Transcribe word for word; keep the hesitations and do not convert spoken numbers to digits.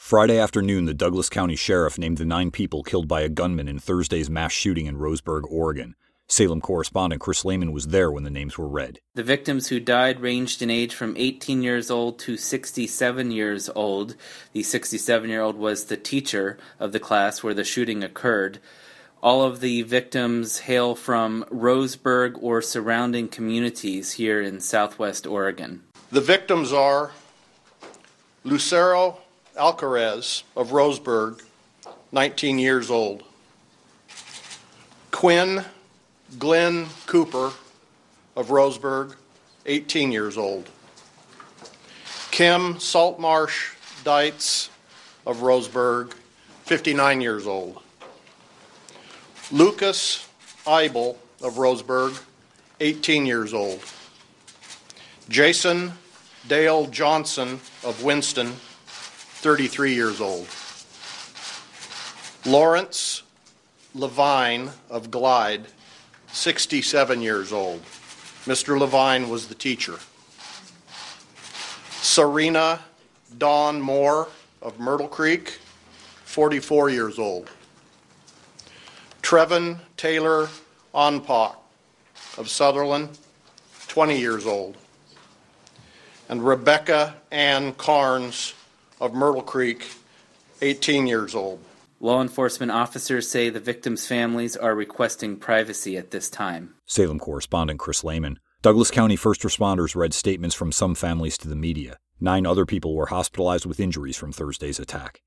Friday afternoon, the Douglas County Sheriff named the nine people killed by a gunman in Thursday's mass shooting in Roseburg, Oregon. Salem correspondent Chris Lehman was there when the names were read. The victims who died ranged in age from eighteen years old to sixty-seven years old. The sixty-seven-year-old was the teacher of the class where the shooting occurred. All of the victims hail from Roseburg or surrounding communities here in southwest Oregon. The victims are Lucero Alcarez of Roseburg, nineteen years old. Quinn Glenn Cooper of Roseburg, eighteen years old. Kim Saltmarsh Dietz of Roseburg, fifty-nine years old. Lucas Eibel of Roseburg, eighteen years old. Jason Dale Johnson of Winston, thirty-three years old. Lawrence Levine of Glide, sixty-seven years old. Mister Levine was the teacher. Serena Dawn Moore of Myrtle Creek, forty-four years old. Trevin Taylor Onpak of Sutherland, twenty years old. And Rebecca Ann Carnes of Myrtle Creek, eighteen years old. Law enforcement officers say the victims' families are requesting privacy at this time. Salem correspondent Chris Lehman. Douglas County first responders read statements from some families to the media. Nine other people were hospitalized with injuries from Thursday's attack.